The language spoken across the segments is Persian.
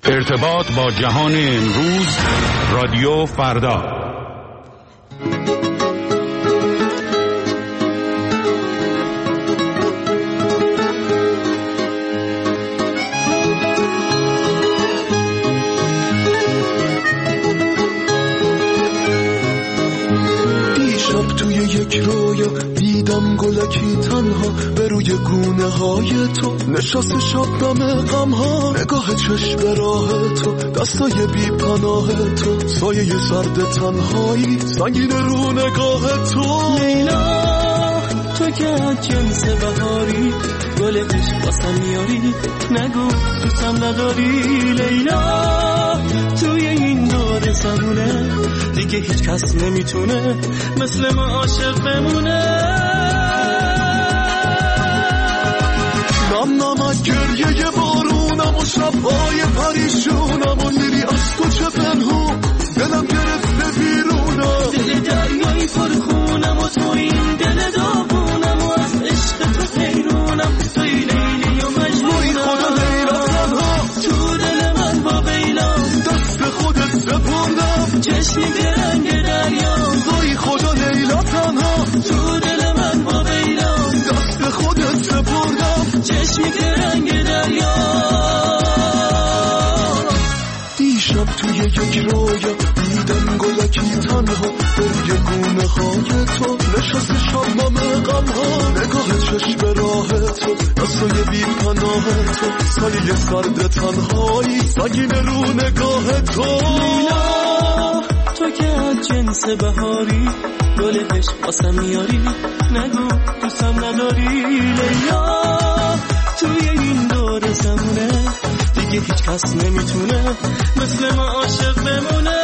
ارتباط با جهان امروز، رادیو فردا. دیشب توی یک رویا دیدم گلکی تنها به روی گونه های تو نشست شبنم غم ها، نگاه چشم به راه تو، دستای بی پناه تو، سایه سرد تنهایی سنگین رو نگاه تو. لیلا تو که از جنس بهاری، گل عشق واسم میاری، نگو دوستم نداری. لیلا توی این دور زمونه دیگه هیچ کس نمیتونه مثل ما عاشق بمونه. نم نمک گریه بارونم و شبهای پریشونم و دیدی از تو چه پنهون دلم گرفته بیرونم. دل دریایی پرخونم و تو این دل داغونم و از عشق تو حیرونم. توی لیلی و مجنونم. خدا لیلا تنها تو دل من با بیلام، دست خودت سپردم چشمی که رنگ دریا. وای خدا لیلا تنها تو دل من با بیلام، دست خودت سپردم چشمی که رنگ دریا. دیشب توی یک رویا دیدم گلکی تنها به روی گونه های تو نشست شبنم غم ها، نگاه چشم به راه تو، دستای بی پناه تو، سایه سرد تنهایی سنگین رو نگاه تو. لیلا تو که از جنس بهاری، گل عشق واسم میاری، نگو دوستم نداری. لیلا توی این دور زمونه دیگه هیچ کس نمیتونه مثل ما عاشق بمونه.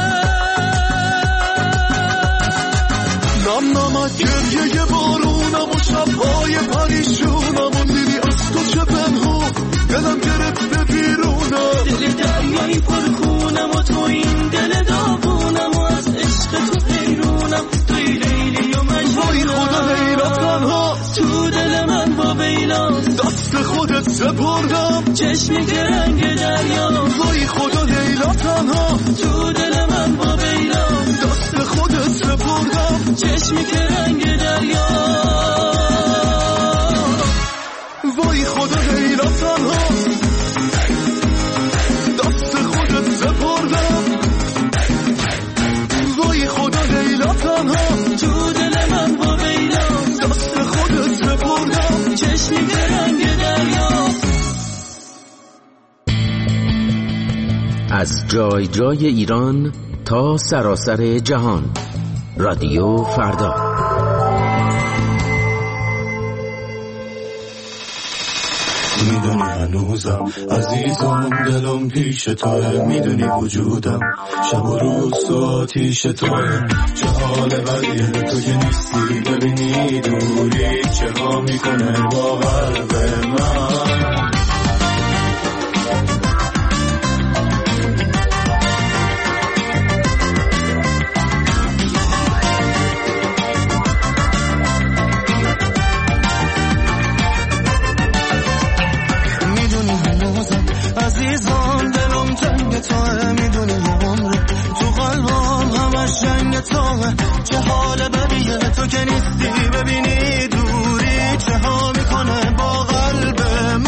نم نمک گریه بارونم و شبهای پریشونم و دیدی از تو چه پنهون دلم گرفته بیرونم. دل دریایی پرخونم و تو این دل داغونم و از عشق تو حیرونم. توی لیلی و مجنونم. وای خدا لیلا تنها تو دل من با بیلام، دست خودت سپردم چشمی که رنگ دریا. وای خدا لیلا تنها تو دل من با بیلام، دست خودت سپردم چشمی که رنگ دریا. وای خدا لیلا تنها دست خودت سپردم. وای خدا لیلا تنها تو دل من با بیلام، دست خودت سپردم چشمی که رنگ دریا. از جای جای ایران تا سراسر جهان، رادیو فردا. میدونی هنوزم عزیزم دلم پیش توه، میدونی وجودم شب و روز تو آتیش توه. چه حال بدیه تو که نیستی، ببینی دوری چه ها میکنه با قلب من. عزیزان دلم جنگ توه، میدونی یه عمره تو قلبم همش جنگ توه. چه حال بدیه تو که نیستی، ببینی دوری چه ها میکنه با قلب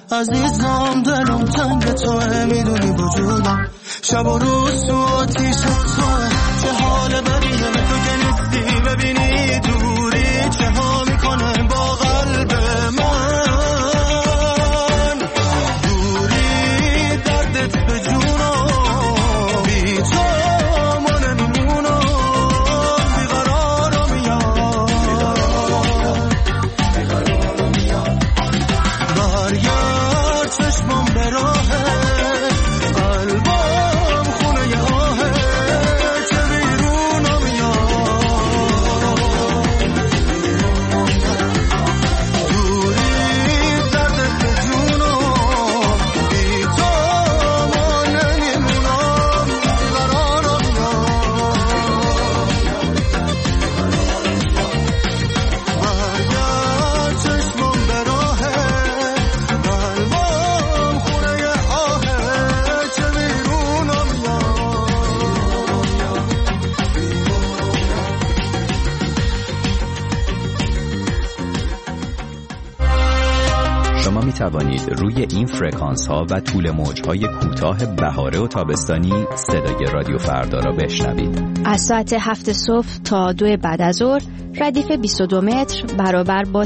عزیزم دلم تنگ توه میدونی وجودم شب و روز تو آتیش توه چه حال بدیه تو که نیستی ببینی دوری چه ها میکنه با قلب من دوری دردت به جونم بی تو ما نمیمونم بیقرارم میاد برگرد چشمم به راهه قلبم خونه آهه چه بیرونم میاد دوری دردت به جونم بی تو ما نمیمونم بیقرارم برگرد چشمم به راهه قلبم خونه آهه چه بیرونم شما می توانید روی این فرکانس ها و طول موج های کوتاه بهاره و تابستانی صدای رادیو فردا را بشنوید. از ساعت 7 صبح تا 2 بعد از ظهر ردیف 22 متر برابر با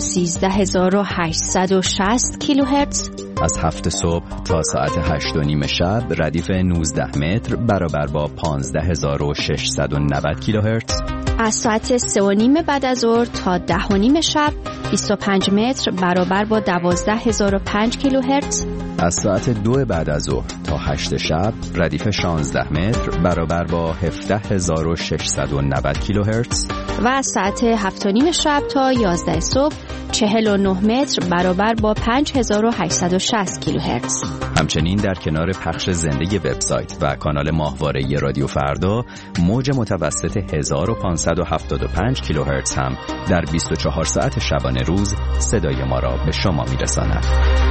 13860 کیلوهرتز. از 7 صبح تا ساعت 8:30 شب ردیف 19 متر برابر با 15690 کیلوهرتز. از ساعت 3:30 بعد از ظهر تا 10:30 شب 25 متر برابر با 12005 کیلوهرتز. از ساعت 2 بعد از ظهر تا 8 شب ردیف 16 متر برابر با 17690 کیلوهرتز. و از ساعت 7:30 شب تا 11 صبح 49 متر برابر با 5860 کیلوهرتز. همچنین در کنار پخش زنده وبسایت و کانال ماهواره رادیو فردا موج متوسط 1575 کیلوهرتز هم در 24 ساعت شبانه روز صدای ما را به شما میرساند.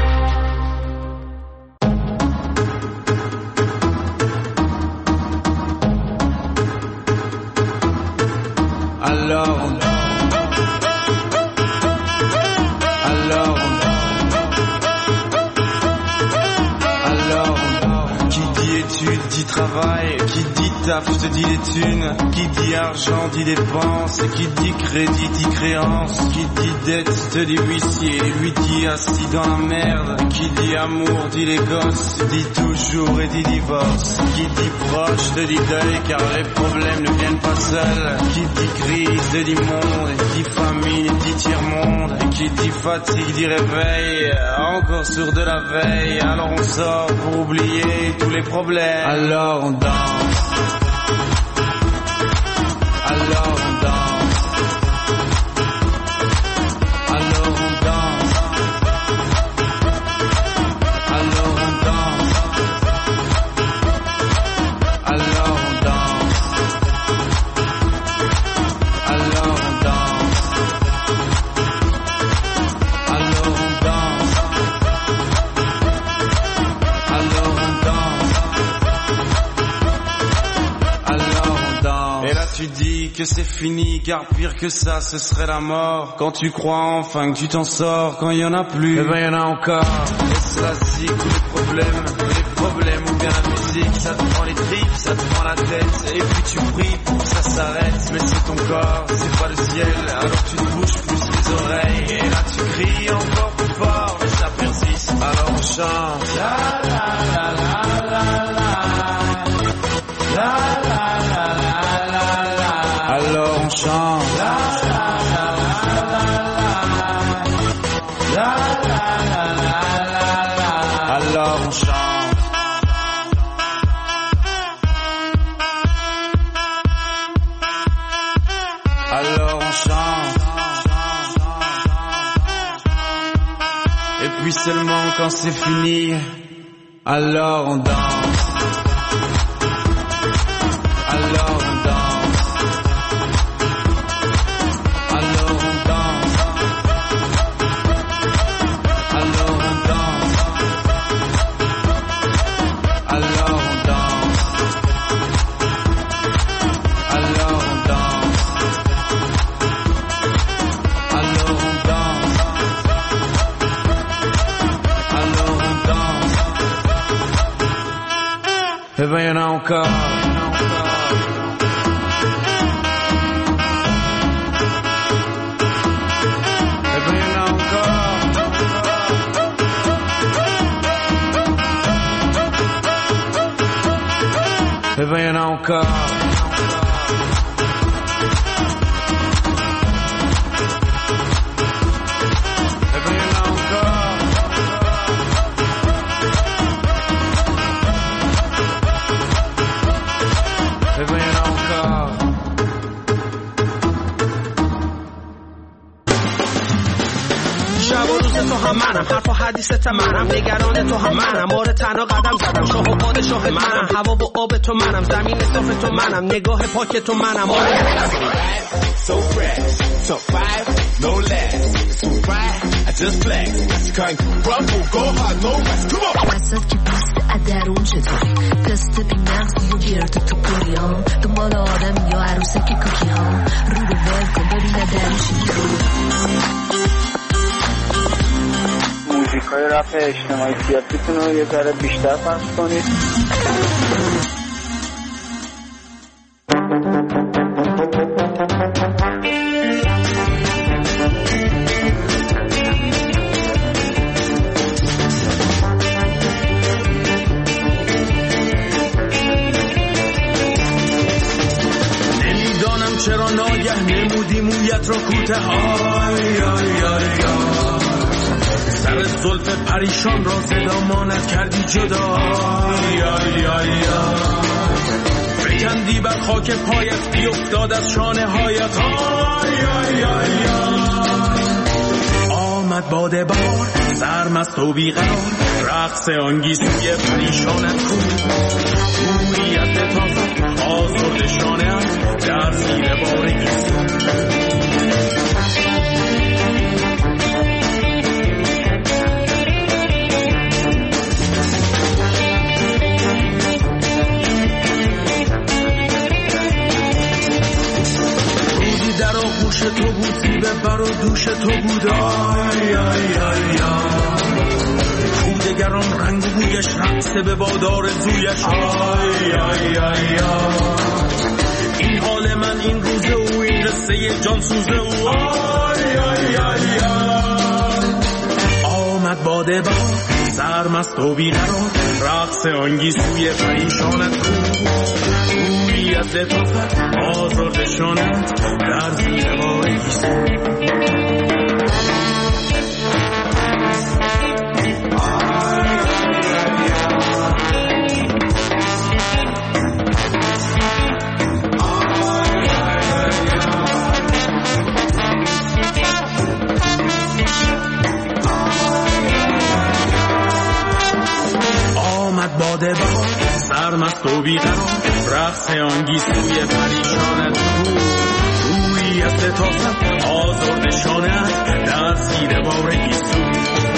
Travail, qui dit taf te dit les thunes, qui dit argent dit dépenses, qui dit crédit dit créance, qui dit dette te dit huissier, lui dit assis dans la merde, qui dit amour dit les gosses, dit toujours et dit divorce, qui dit proche te dit deuil car les problèmes ne viennent pas seuls, qui dit crise te dit monde, qui dit famine dit tiers-monde, qui dit fatigue dit réveil, encore sourd de la veille, alors on sort pour oublier tous les problèmes. Alors on danse, alors on danse, alors on danse, alors on danse, alors on danse, alors on danse, alors on danse, alors on danse. Et là tu dis que c'est fini, car pire que ça ce serait la mort. Quand tu crois enfin que tu t'en sors, quand il y en a plus, eh ben il y en a encore. Et cela c'est tous les problèmes ou bien la musique, ça te prend les tripes, ça te prend la tête. Et puis tu pries pour que ça s'arrête, mais c'est ton corps, c'est pas le ciel. Alors tu te bouges plus les oreilles, et là tu cries encore plus fort, mais ça persiste. Alors on chante la la la la la la la la la la la. Alors on chante la la la la la la la la la la. Alors on chante. Alors on chante. Et puis seulement quand c'est fini, alors on danse. Alors on danse. Alors on danse. Alors on danse. Alors on danse. Alors on danse. Alors on danse. Alors on E venha encore. Et venha encore. شب و روز تو هم منم، حرف و حدیثت منم، نگران تو هم منم، مورد تنها قدم زدم، شاه و پادشاه منم، هوا و آب تو منم، زمین صاف تو منم، نگاه پاک تو منم. So fresh, so fire, no less, so right, I just flex, can't rumble, go hard, no rest, come on. وسط که بیست ادرون چطوری تست بی مغزی و گرد تو پوری ها دنبال آدم یا عروسه که کوکی ها رو رو ول کن ببینه درشی موزیک های رپ اجتماعی سیاسیتون رو یه ذره بیشتر پخش کنید. نمیدانم چرا ناگه نمودی مویت را کوته آی آی آی سر زلف پریشان را زدامانت کردی جدا آی آی آی فکندی بر خاک پایت بیفتاد از شانه هایت آی آی آی آمد باد بار سرمست و بیقرار رقص آنگیزوی پریشانت کن گویت تازه آزرد شانه در زیر بار گیزون در آغوش تو بود زیبه بر و دوش تو بود آی آی آی کودگران رنگ بویش رقصه به بادار زویش آی آی آی این حال من این روزه و این قصه جان سوزه و آی آی آی آمد باده با سرمست و بیقرار رقص آنگیزوی پریشانت کو از لطافت آزرد شانت در زیر باری آمد باده با سرمست و بیقرار رقص آنگیزوی پریشانت کو روی از لطافت آزرد شانت در زیر بار گیسو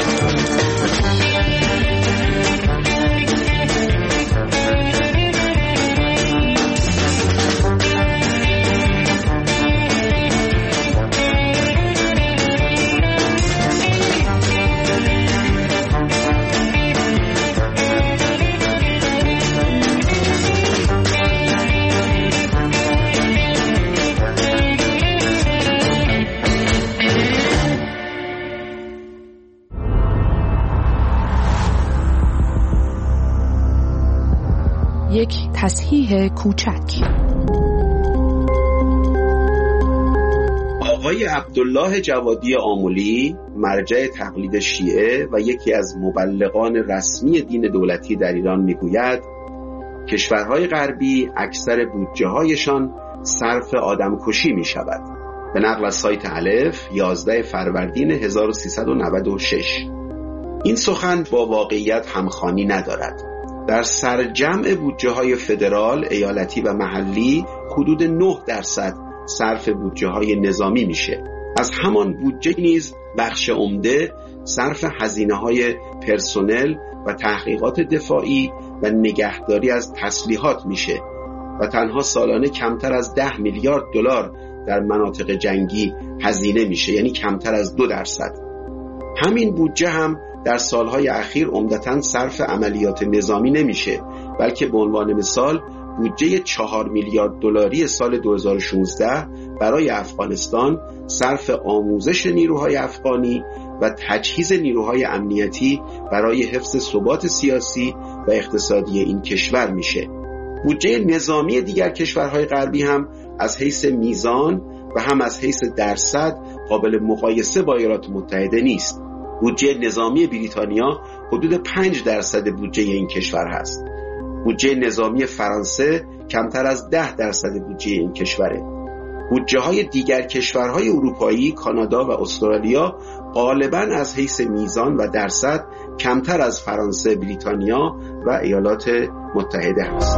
یک تصحیح کوچک. آقای عبدالله جوادی آملی مرجع تقلید شیعه و یکی از مبلغان رسمی دین دولتی در ایران میگوید کشورهای غربی اکثر بودجه‌هایشان صرف آدمکشی می شود. به نقل از سایت الف 11 فروردین 1396. این سخن با واقعیت همخوانی ندارد. در سرجمع بودجه‌های فدرال، ایالتی و محلی حدود 9% صرف بودجه‌های نظامی میشه. از همان بودجه نیز بخش عمده صرف هزینه‌های پرسنل و تحقیقات دفاعی و نگهداری از تسلیحات میشه و تنها سالانه کمتر از 10 میلیارد دلار در مناطق جنگی هزینه میشه، یعنی کمتر از 2%. همین بودجه هم در سالهای اخیر عمدتاً صرف عملیات نظامی نمیشه، بلکه به عنوان مثال بودجه 4 میلیارد دلاری سال 2016 برای افغانستان صرف آموزش نیروهای افغانی و تجهیز نیروهای امنیتی برای حفظ ثبات سیاسی و اقتصادی این کشور میشه. بودجه نظامی دیگر کشورهای غربی هم از حیث میزان و هم از حیث درصد قابل مقایسه با ایالات متحده نیست. بودجه نظامی بریتانیا حدود 5% بودجه این کشور هست. بودجه نظامی فرانسه کمتر از 10% بودجه این کشوره. بودجه های دیگر کشورهای اروپایی، کانادا و استرالیا غالباً از حیث میزان و درصد کمتر از فرانسه، بریتانیا و ایالات متحده هست.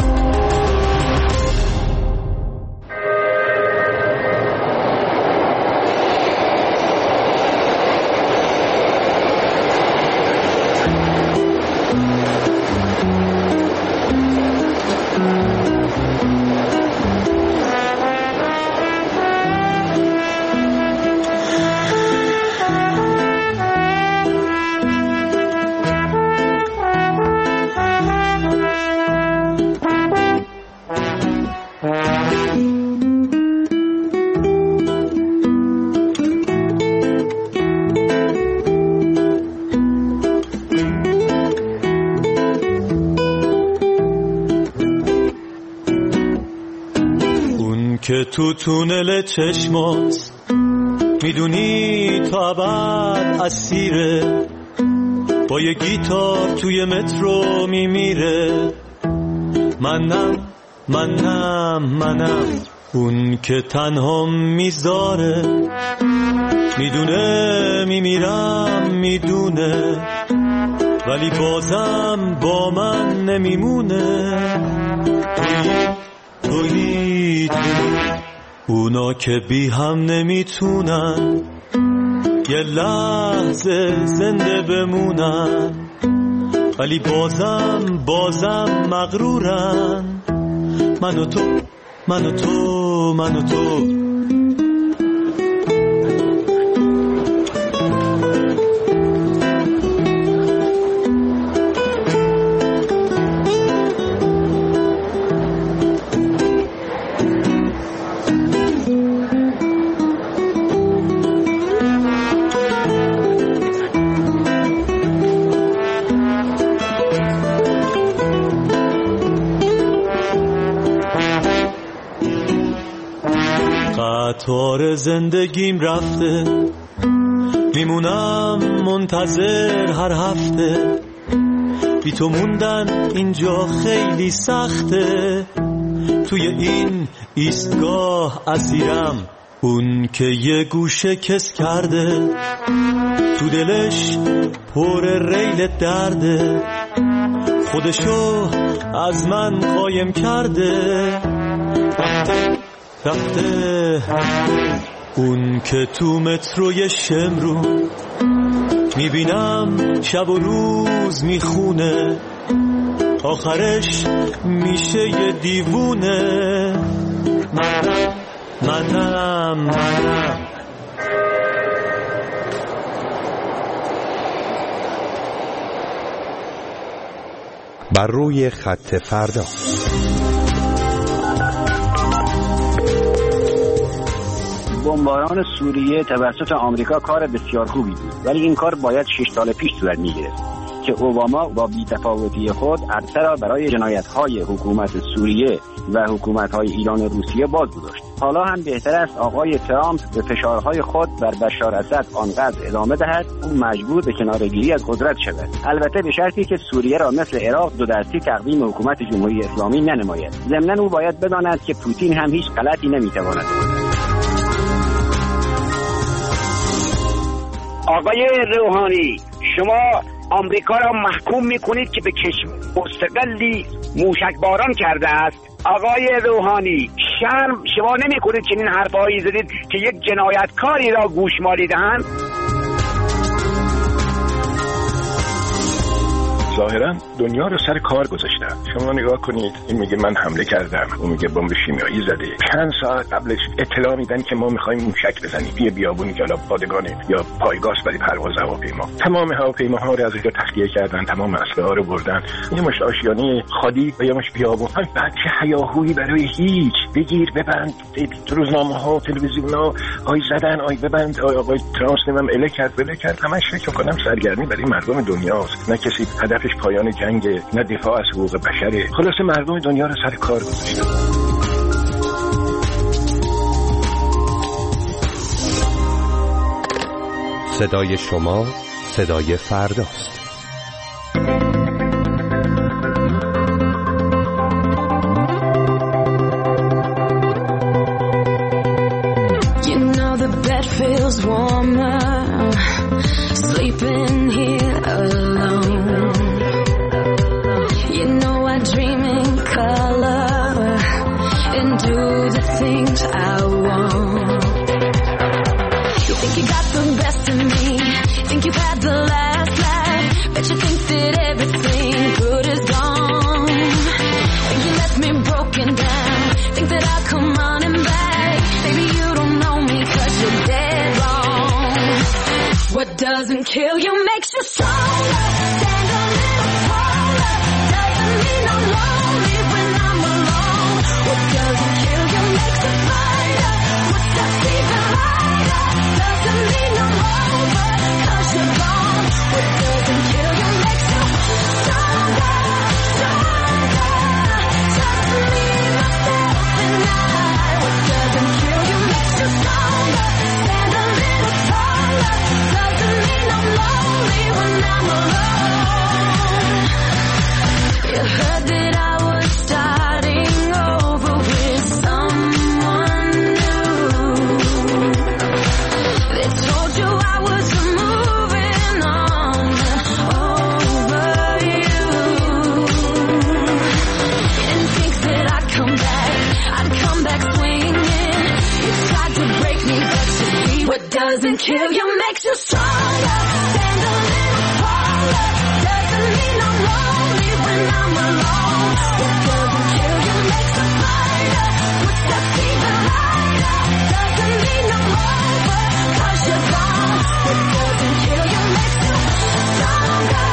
که تو تونل چشمات میدونی تا ابد اسیره، با یه گیتار توی مترو میمیره. منم اون که تنها میذاره، میدونه میمیرم میدونه، ولی بازم با من نمیمونه. تویی اونا که بی هم نمیتونن یه لحظه زنده بمونن، ولی بازم مغرورن. من و تو قطار زندگیم رفته، میمونم منتظر هر هفته. بی تو موندن اینجا خیلی سخته، توی این ایستگاه اسیرم. اون که یه گوشه کس کرده، تو دلش پر ریل درده، خودشو از من قایم کرده. رفته اون که تو متروی شمرو میبینم شب و روز میخونه، آخرش میشه یه دیوونه. منم بر روی خط فردا. بمباران سوریه توسط آمریکا کار بسیار خوبی بود، ولی این کار باید 6 سال پیش صورت می‌گرفت که اوباما با بی‌تفاوتی خود عرصه را برای جنایت‌های حکومت سوریه و حکومت‌های ایران و روسیه باز گذاشت. حالا هم بهتر است آقای ترامپ به فشارهای خود بر بشار اسد آنقدر ادامه دهد او مجبور به کناره‌گیری از قدرت شود، البته به شرطی که سوریه را مثل عراق 2 دستی تقدیم حکومت جمهوری اسلامی ننماید. ضمناً او باید بداند که پوتین هم هیچ غلطی نمی‌تواند کند. آقای روحانی، شما آمریکا را محکوم میکنید که به کشور مستقلی موشکباران کرده است. آقای روحانی، شرم شما نمیکنید که این حرفایی زدید که یک جنایتکاری را گوشمالی دهند؟ ظاهرا دنیا رو سر کار گذاشتن. شما نگاه کنید، این میگه من حمله کردم، اون میگه بمب شیمیایی زده. چند ساعت قبلش اطلاع میدن که ما میخوایم موشک بزنیم یه بیابونی که حالا پادگانه یا پایگاه برای پرواز هواپیما. تمام هواپیماها رو از اونجا تخلیه کردن، تمام اسلحه رو بردن. یه مش آشیانه خالی و یه مش بیابون. همین بچه هیاهویی برای هیچ. بگیر ببند، تو روزنامه‌ها، تلویزیون‌ها آی زدن، آی ببند، آقای ترامپ نمیدونم اله کرد. همش فکر کنم سرگرمی برای مردم دنیاست. نه کسی هدفش پایان جنگ، نه دفاع از حقوق بشره. خلاص مردم دنیا رو سر کار گذاشتن. صدای شما صدای فرداست. Feels warmer sleeping here alone. You know I dream in color and do the things I want. You think you got the best of me, think you've had the last laugh, but you think that everything good is gone. Think you left me broken down, think that I'll come running back. Baby, you don't know me 'cause you're dead wrong. What doesn't kill you makes you stronger. Stand a little taller. Doesn't mean I'm lonely when I'm alone. What doesn't kill you makes you brighter. Footsteps even lighter. Doesn't mean I'm over 'cause you're gone. What doesn't kill you makes you stronger. Just me, myself, and I. What doesn't kill you makes you stronger. Stand a little taller. Doesn't mean I'm lonely when I'm alone. You heard that I was starting over with someone new. They told you I was moving on over you. Didn't think that I'd come back swinging. You tried to break me, but you see what doesn't kill you makes you stronger. Stand a little taller. Doesn't mean I'm lonely when I'm alone. What doesn't kill you makes us brighter. Footsteps even lighter. Doesn't mean I'm over 'cause you're gone. What doesn't kill you makes you stronger.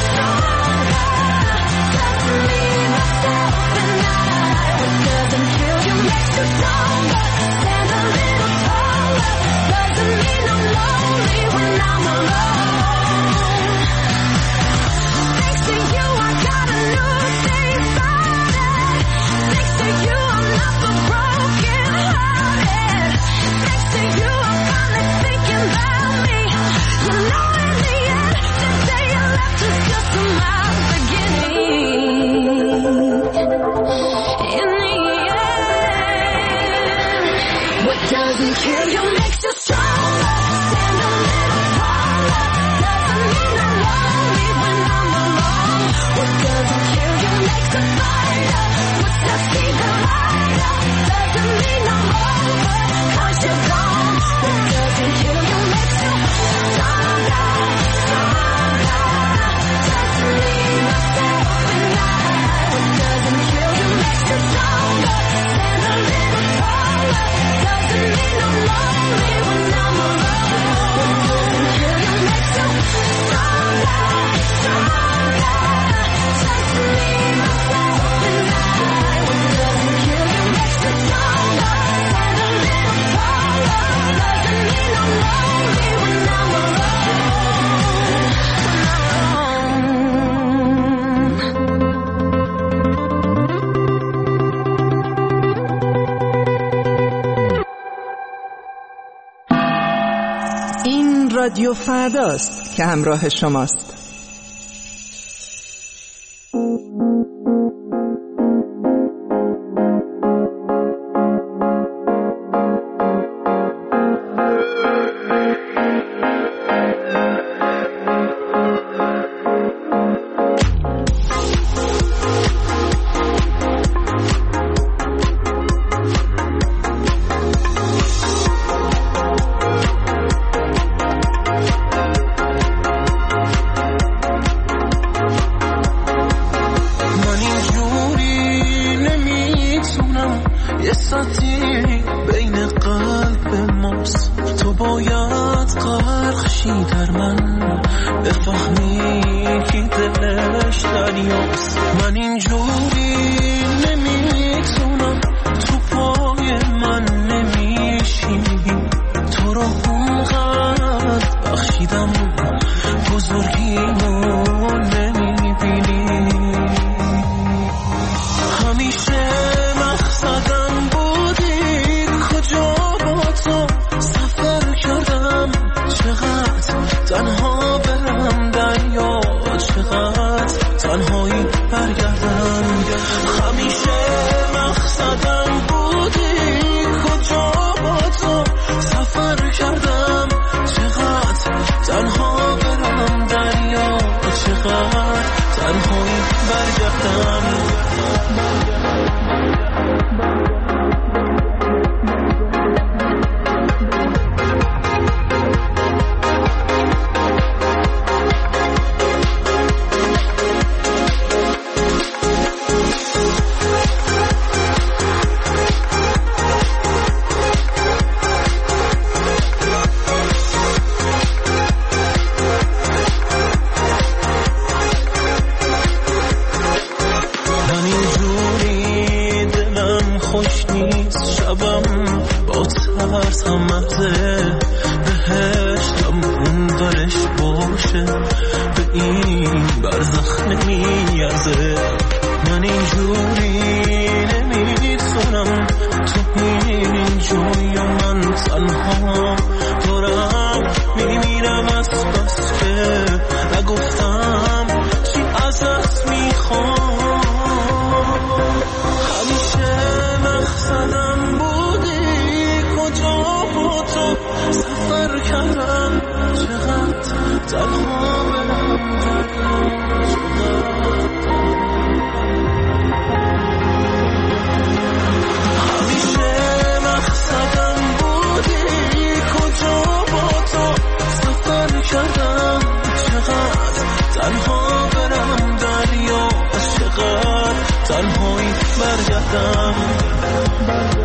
Just me, myself, and I. What doesn't kill you makes you stronger. Stand a little taller. Doesn't mean I'm lonely when I'm alone. Thanks to you, I got a new safe started. Thanks to you, I'm not so broken hearted. Thanks to you, I'm finally thinking about me. You know, in the end, the day you left was just my beginning. In the end, what doesn't kill you makes you stronger. Stand a little taller. Doesn't mean I'm lonely when I'm alone. What doesn't kill you makes us brighter. Footsteps even lighter. Doesn't mean I'm over 'cause you're gone. What doesn't kill you makes you stronger. Just me, myself, and I. What doesn't kill you makes you stronger. Stand a little taller. Doesn't mean I'm lonely when I'm alone. What doesn't kill you makes you stronger. Just me, myself, and I. What doesn't kill you makes you stronger. Stand a little taller. Doesn't mean I'm lonely when I'm alone. این رادیو فرداست که همراه شماست. باشی در من، بفهمی که دلش دریاست. من اینجوری نمیتونم، تو پای من نمیشینی، تو رو اونقدر بخشیدم بزرگیمو نمیبینی. همیشه مقصدم بودی، کجا با تو سفر کردم، چقدر تنها برم دریا، چقدر تنهایی برگردم. همیشه مقصدم بودی، کجا با تو سفر کردم، چقدر تنها برم دریا، چقدر تنهایی برگردم. بهشتم اون درش باشه، به این برزخ نمیارزه. من اینجوری نمیتونم، تو اینجوری و من تنها دارم میمیرم از بس که نگفتم چی ازت میخوام. همیشه مقصدم بودی، کجا با تو سفر کردم، چقدر تنها برم همیشه مقصدم بودی، کجا با تو سفر کردم، چقدر تنها برم دریا، چقدر تنهایی برگردم.